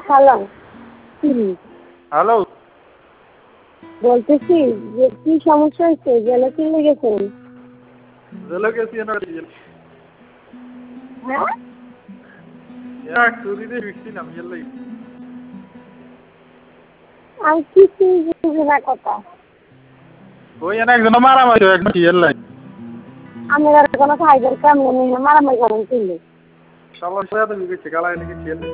Hello hello বলতেছি যে কি সমস্যা হয়েছে জেলে চলে গেছেন? জেলে গেছি না হ্যাঁ এক চুরিতে ফিরছিলাম এলাই আমি কিছু বুঝি না কথা। ওই একজন মারামারি একদম এলাই আমি আর কোনো খাইবার কেমন মারামারি করেন তুলে সবার সাথে বিগেছে গালায় নাকি খেলে